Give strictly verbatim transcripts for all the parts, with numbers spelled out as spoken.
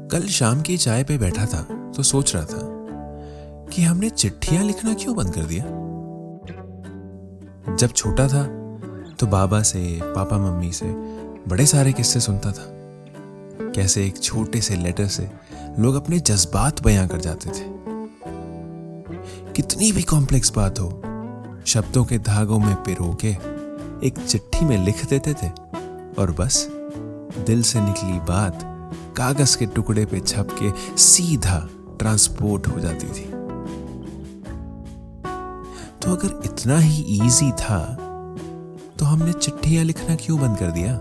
कल शाम की चाय पे बैठा था तो सोच रहा था कि हमने चिट्ठियां लिखना क्यों बंद कर दिया। जब छोटा था तो बाबा से, पापा मम्मी से बड़े सारे किस्से सुनता था, कैसे एक छोटे से लेटर से लोग अपने जज्बात बयां कर जाते थे। कितनी भी कॉम्प्लेक्स बात हो, शब्दों के धागों में पिरो के एक चिट्ठी में लिख देते थे और बस दिल से निकली बात कागज के टुकड़े पे छप के सीधा ट्रांसपोर्ट हो जाती थी। तो अगर इतना ही इजी था तो हमने चिट्ठियां लिखना क्यों बंद कर दिया?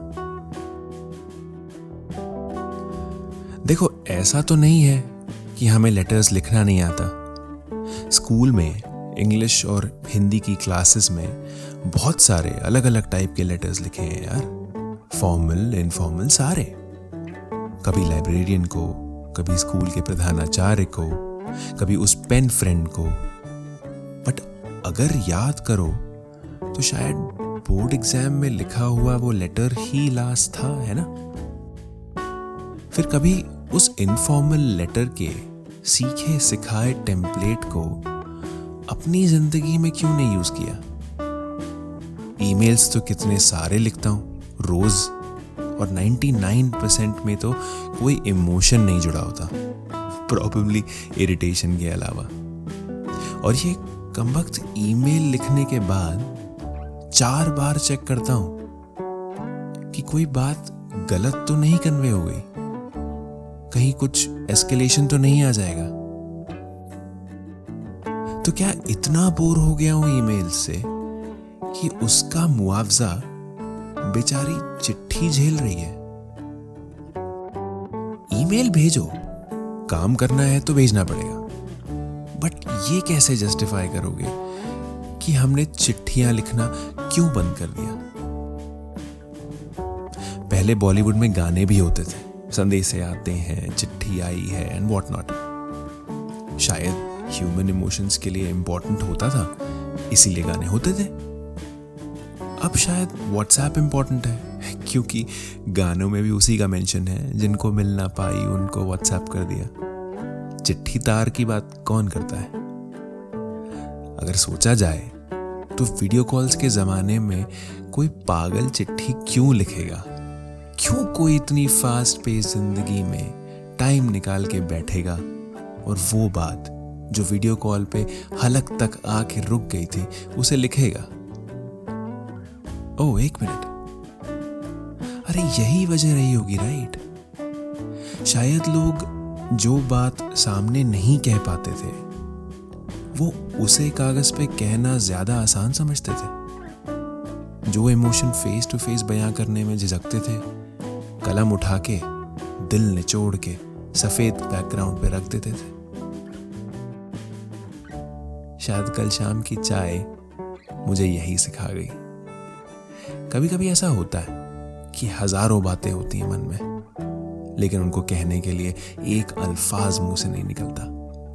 देखो, ऐसा तो नहीं है कि हमें लेटर्स लिखना नहीं आता। स्कूल में इंग्लिश और हिंदी की क्लासेस में बहुत सारे अलग अलग टाइप के लेटर्स लिखे हैं यार, फॉर्मल, इनफॉर्मल, सारे। कभी लाइब्रेरियन को, कभी स्कूल के प्रधानाचार्य को, कभी उस पेन फ्रेंड को। बट अगर याद करो तो शायद बोर्ड एग्जाम में लिखा हुआ वो लेटर ही लास्ट था, है ना? फिर कभी उस इनफॉर्मल लेटर के सीखे सिखाए टेम्पलेट को अपनी जिंदगी में क्यों नहीं यूज किया? ईमेल्स तो कितने सारे लिखता हूं रोज, और निन्यानवे परसेंट में तो कोई इमोशन नहीं जुड़ा होता, प्रॉबेबली इरिटेशन के अलावा। और ये कमबख्त ईमेल लिखने के बाद चार बार चेक करता हूं कि कोई बात गलत तो नहीं कन्वे हो गई, कहीं कुछ एस्केलेशन तो नहीं आ जाएगा। तो क्या इतना बोर हो गया हूं ईमेल से कि उसका मुआवजा बेचारी चिट्ठी झेल रही है? ईमेल भेजो, काम करना है तो भेजना पड़ेगा, बट ये कैसे जस्टिफाई करोगे कि हमने चिट्ठियां लिखना क्यों बंद कर दिया? पहले बॉलीवुड में गाने भी होते थे, संदेशे आते हैं, चिट्ठी आई है एंड व्हाट नॉट। शायद ह्यूमन इमोशंस के लिए इंपॉर्टेंट होता था, इसीलिए गाने होते थे। अब शायद व्हाट्सएप इंपॉर्टेंट है, क्योंकि गानों में भी उसी का मेंशन है, जिनको मिल ना पाई उनको व्हाट्सएप कर दिया। चिट्ठी तार की बात कौन करता है? अगर सोचा जाए तो वीडियो कॉल्स के जमाने में कोई पागल चिट्ठी क्यों लिखेगा? क्यों कोई इतनी फास्ट पेस जिंदगी में टाइम निकाल के बैठेगा और वो बात जो वीडियो कॉल पे हलक तक आके रुक गई थी उसे लिखेगा? ओह, एक मिनट, अरे यही वजह रही होगी, राइट? शायद लोग जो बात सामने नहीं कह पाते थे वो उसे कागज पे कहना ज्यादा आसान समझते थे। जो इमोशन फेस टू फेस बयां करने में झिझकते थे, कलम उठा के दिल निचोड़ के सफेद बैकग्राउंड पे रख देते थे। शायद कल शाम की चाय मुझे यही सिखा गई। कभी कभी ऐसा होता है कि हजारों बातें होती हैं मन में, लेकिन उनको कहने के लिए एक अल्फाज मुंह से नहीं निकलता।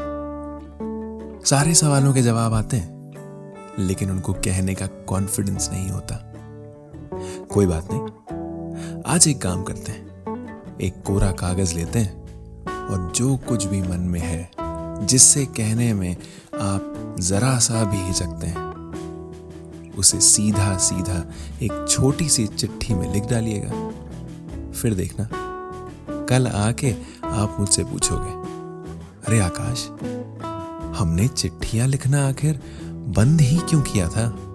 सारे सवालों के जवाब आते हैं, लेकिन उनको कहने का कॉन्फिडेंस नहीं होता। कोई बात नहीं, आज एक काम करते हैं, एक कोरा कागज लेते हैं और जो कुछ भी मन में है, जिससे कहने में आप जरा सा भी हिचकते हैं, उसे सीधा सीधा एक छोटी सी चिट्ठी में लिख डालिएगा। फिर देखना, कल आके आप मुझसे पूछोगे, अरे आकाश, हमने चिट्ठियां लिखना आखिर बंद ही क्यों किया था?